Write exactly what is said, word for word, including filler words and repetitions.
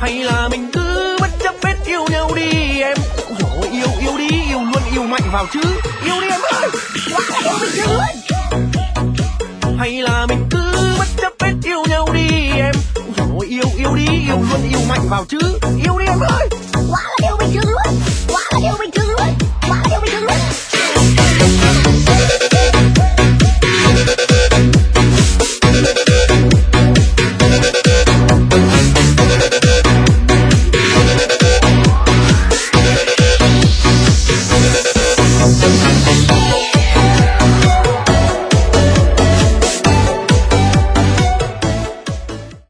Hay là mình cứ bất chấp hết yêu nhau đi em. Ôi dồi ôi, yêu yêu đi, yêu luôn, yêu mạnh vào chứ. Yêu đi em ơi, quá là yêu bình thường luôn. Hay là mình cứ bất chấp hết yêu nhau đi em. Ôi dồi ôi, yêu yêu đi, yêu luôn, yêu mạnh vào chứ. Yêu đi em ơi, quá là yêu bình thường luôn, quá là yêu bình thường luôn.